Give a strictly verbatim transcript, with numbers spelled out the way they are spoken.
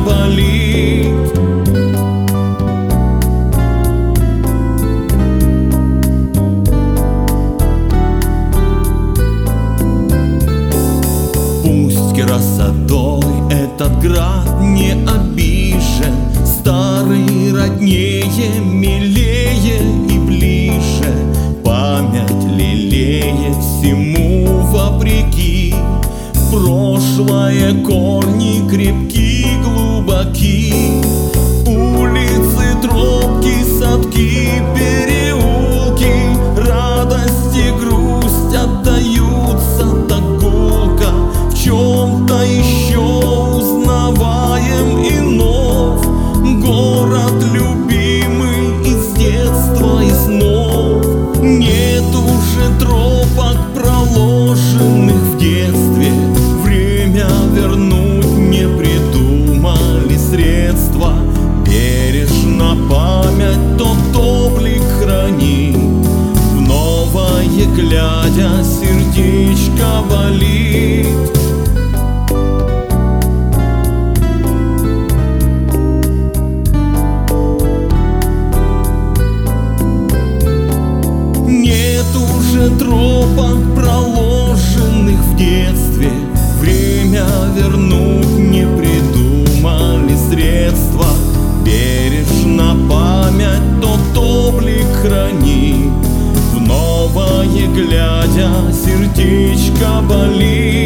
болит. Пусть красотой этот град не обижен, старый роднее, милее и ближе, память лелеет всему вопреки. Прошлое корни крепки, глубоки, улицы, тропки, садки, переулки, радость и грусть отдаются так гулко. В чем-то еще узнаваем иной город, любимый из детства и снов. Нет уже тропок, проложенных в детстве, время вернуть не придумали средства. Бережно память тот облик храни, в новое глядя сердечко болит. Нет уже тропок, проложенных в детстве, время вернуть не придумали средства. Бережно память тот облик храни, в новое глядя сердечко болит.